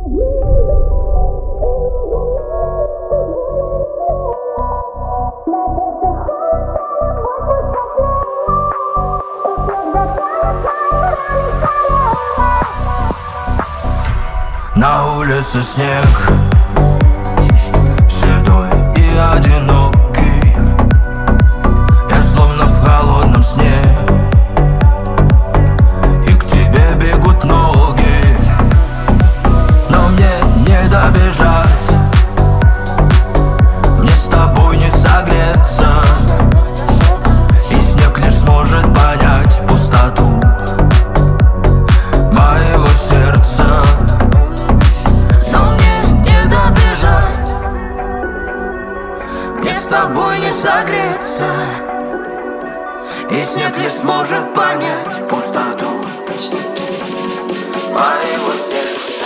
На улице снег, седой и одинокий. Я словно в холодном сне, и к тебе бегут ноги. Но мне не добежать, мне с тобой не согреться, и снег лишь сможет понять пустоту моего сердца. С тобой не согреться, и снег лишь сможет понять пустоту моего сердца.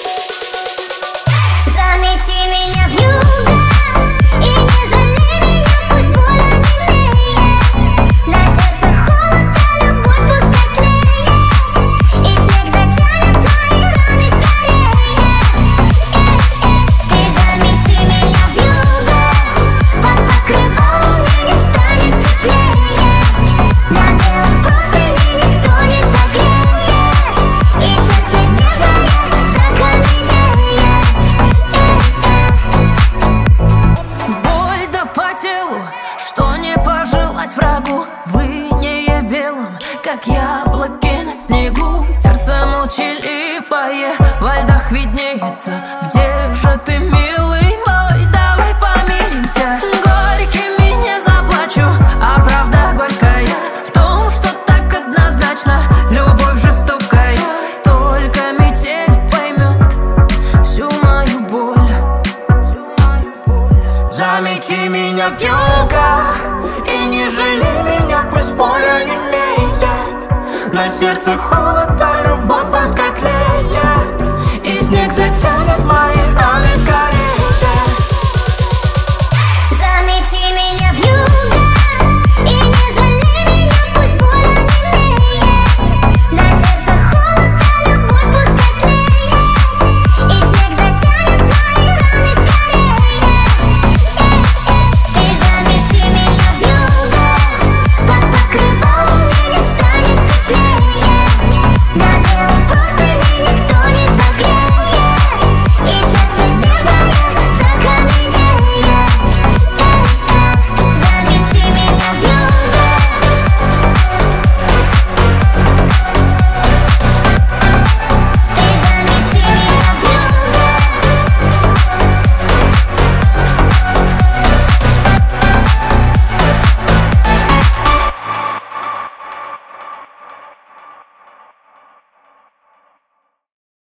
Замети меня вьюга и не жалей меня, пусть боль онемеет. На сердце холод, а любовь пускай тлеет, и снег затянет мои раны скорее. Ты замети меня вьюга, под покрывалом мне не станет теплее. На белом простыне никто не согреет, и сердце нежное закаменеет. Боль да по телу, что не пожелать врагу. В инее белом, как яблоки на снегу. Сердце молчаливое во льдах виднеется. Где же ты, милый мой? Давай помиримся. Горькими не заплачу, а правда горькая в том, что так однозначно любовь жестокая. Только метель поймет всю мою боль. Замети меня вьюга и не жалей меня, пусть боль онемеет. На сердце холод, а любовь